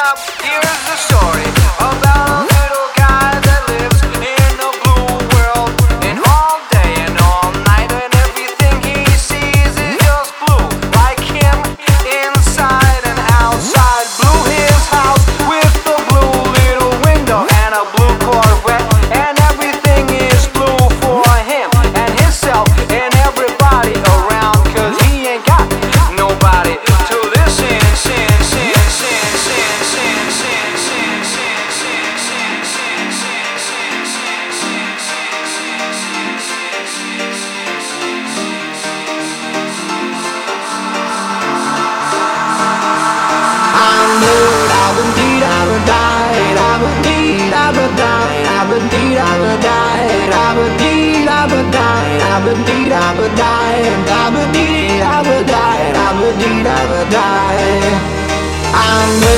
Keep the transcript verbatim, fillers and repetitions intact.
Here's the story about a little guy that lives in a blue world. And all day and all night, and everything he sees is just blue. Like him, inside and outside. Blue his house with a blue little window and a blue Corvette. And everything is blue for him and himself and everybody around. Cause he ain't got nobody to listen. Sin, sin, sin, sin, sin, sin, sin, sin, sin, sin, sin, sin, sin, I'm good, I would need, I would die, I would need, I would die, I would need, I would die, I would need, I would die, I would need, I would die, I would need, I would die, I would need, I would die. I'm good.